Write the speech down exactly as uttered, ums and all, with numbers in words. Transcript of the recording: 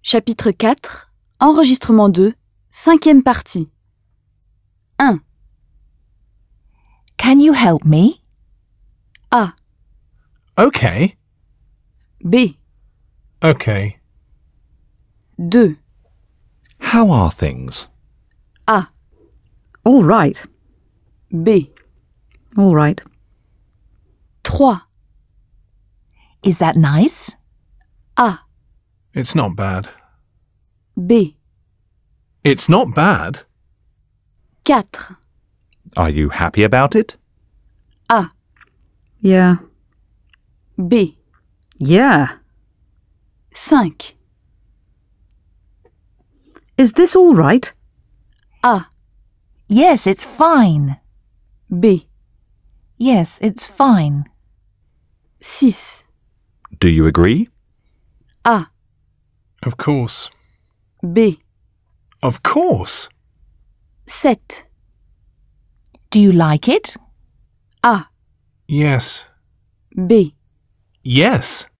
Chapitre quatre, enregistrement deux, cinquième partie. un. Can you help me? A. Okay. B. Okay. deux. How are things? A. All right. B. All right. trois. Is that nice? A. It's not bad. B. It's not bad. quatre. Are you happy about it? A. Yeah. B. Yeah. cinq. Is this all right? A. Yes, it's fine. B. Yes, it's fine. six. Do you agree? A. Of course. B. Of course. sept. Do you like it? A. Yes. B. Yes.